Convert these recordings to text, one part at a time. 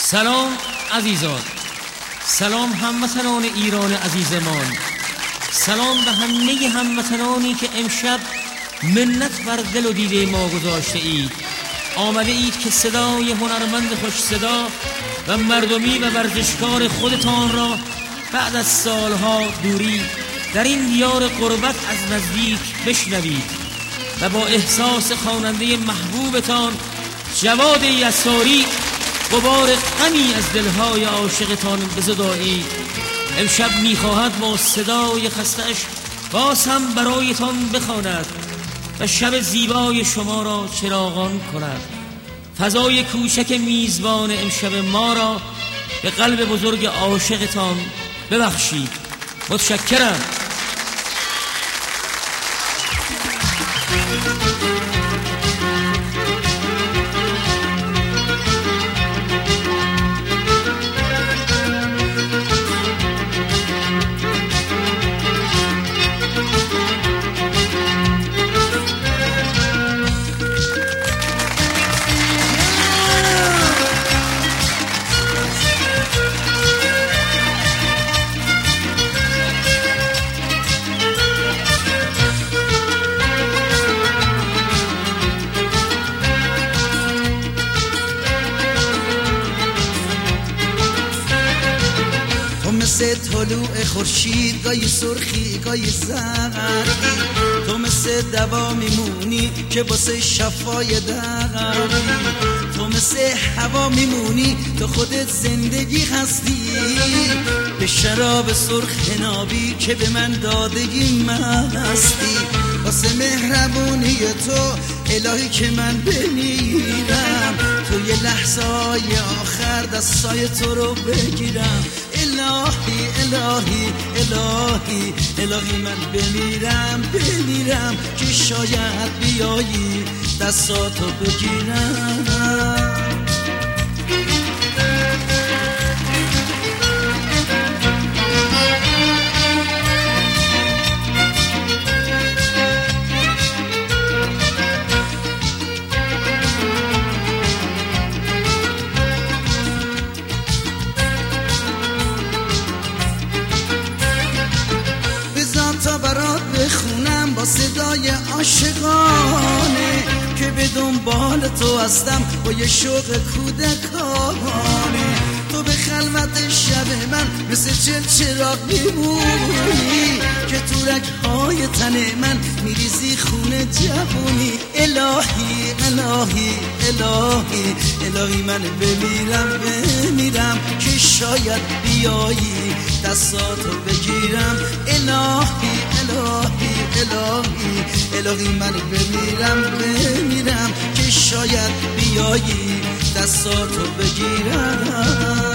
سلام عزیزان، سلام هموطنان ایران عزیزمان، سلام به همه هموطنانی که امشب منت بر دل و دیده ما گذاشته اید. آمده اید که صدای هنرمند خوش صدا و مردمی و ورزشکار خودتان را بعد از سالها دوری در این دیار غربت از نزدیک بشنوید و با احساس خواننده محبوبتان جواد یساری غبار غمی از دلهای عاشقتان بزدایید. امشب میخواهد با صدای خسته‌اش باز هم برایتان بخواند و شب زیبای شما را چراغان کند. فضای کوچک میزبان امشب ما را به قلب بزرگ عاشقتان ببخشید. متشکرم. مثل طلوع خورشید، گاهی سرخی گاهی زردی، تو مثل دوا میمونی که واسه شفای دردی، تو مثل هوا میمونی تو خودت زندگی هستی، به شراب سرخ نابی که به من دادگی مستی، واسه مهربونی تو الهی که من بمیرم، توی لحظه‌های آخر دستای تو رو بگیرم. الهی الهی الهی الهی من بمیرم که شاید بیایی دستاتو بگیرم. تا برات بخونم با صدای عاشقانه که به دنبال تو هستم با یه شوق کودکانه، تو به خلوت شب من مثل چراغ میمونی که تو رگ‌های تن من میریزی خون جوونی. الهی الهی الهی الهی من بمیرم که شاید بیایی دستاتو بگیرم. الهی الهی الهی الهی من بمیرم که شاید بیایی دستاتو بگیرم.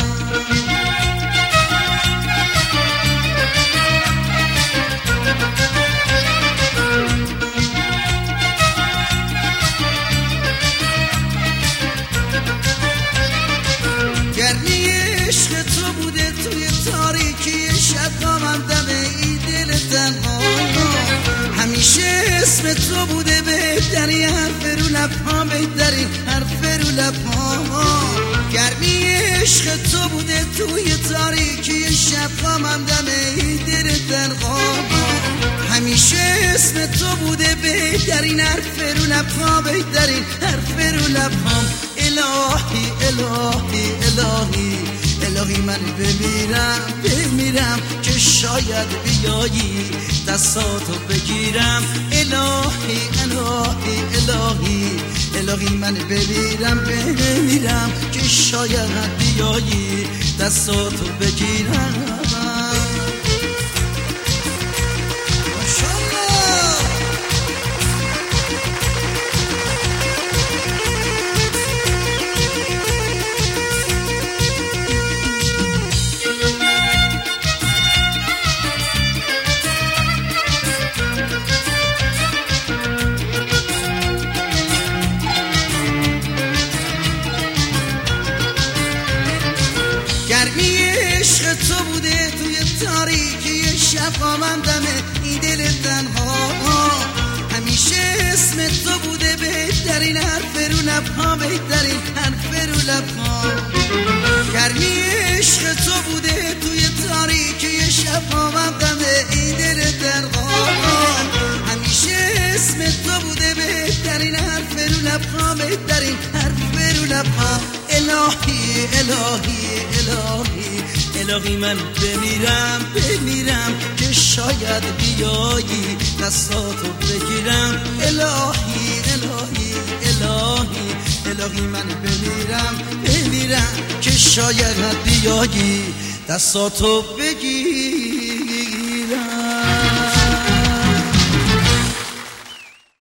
گرمی عشق تو بوده توی تاریکی شب من دم ای دل تنها، همیشه اسم تو بوده بهترین حرف رو لب‌ها، بهترین حرف رو لب‌ها. گرمی عشق تو بوده توی تاریکی شب من دم ای دل تنها، همیشه اسم تو بوده بهترین حرف رو لب‌ها، بهترین حرف رو لب‌ها. الهی الهی الهی الهی من بمیرم که شاید بیایی دستاتو بگیرم. الهی الهی الهی الهی من بمیرم که شاید بیایی دستاتو بگیرم. گرمی عشق تو بوده توی تاریکی شب من دم این دل تنها، همیشه اسم تو بوده بهتر بهترین حرف رو لبها، بهترین حرف رو لبها. گرمی عشق تو بوده توی تاریکی شبها، مقدمه این دل درغان. همیشه اسم تو بوده بهترین حرف رو لبها، بهترین حرف رو لبها. الهی الهی الهی الهی من بمیرم که شاید بیایی دستاتو بگیرم. الهی الهی الهی الهی من بمیرم که شاید بیایی دستاتو بگیرم.